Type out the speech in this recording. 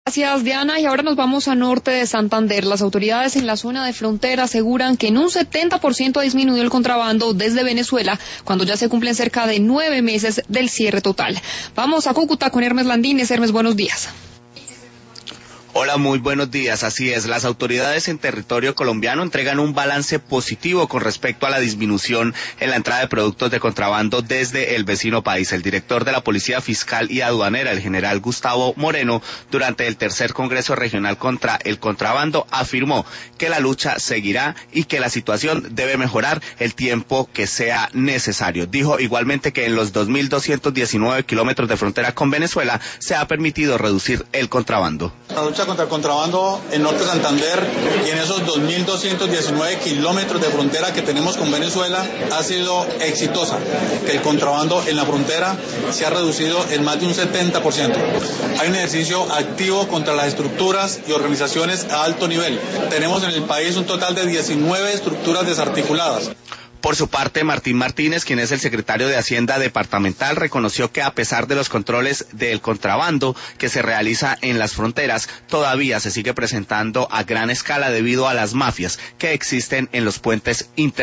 Gracias, Diana. Y ahora nos vamos a norte de Santander. Las autoridades en la zona de frontera aseguran que en un 70% ha disminuido el contrabando desde Venezuela, cuando ya se cumplen cerca de 9 meses del cierre total. Vamos a Cúcuta con Hermes Landines. Hermes, buenos días. Hola, muy buenos días. Así es, las autoridades en territorio colombiano entregan un balance positivo con respecto a la disminución en la entrada de productos de contrabando desde el vecino país. El director de la Policía Fiscal y Aduanera, el general Gustavo Moreno, durante el tercer Congreso Regional contra el Contrabando, afirmó que la lucha seguirá y que la situación debe mejorar el tiempo que sea necesario. Dijo igualmente que en los 2.219 kilómetros de frontera con Venezuela se ha permitido reducir el contrabando. La lucha contra el contrabando en Norte de Santander y en esos 2.219 kilómetros de frontera que tenemos con Venezuela ha sido exitosa. El contrabando en la frontera se ha reducido en más de un 70%. Hay un ejercicio activo contra las estructuras y organizaciones a alto nivel. Tenemos en el país un total de 19 estructuras desarticuladas. Por su parte, Martín Martínez, quien es el secretario de Hacienda departamental, reconoció que a pesar de los controles del contrabando que se realiza en las fronteras, todavía se sigue presentando a gran escala debido a las mafias que existen en los puentes internacionales.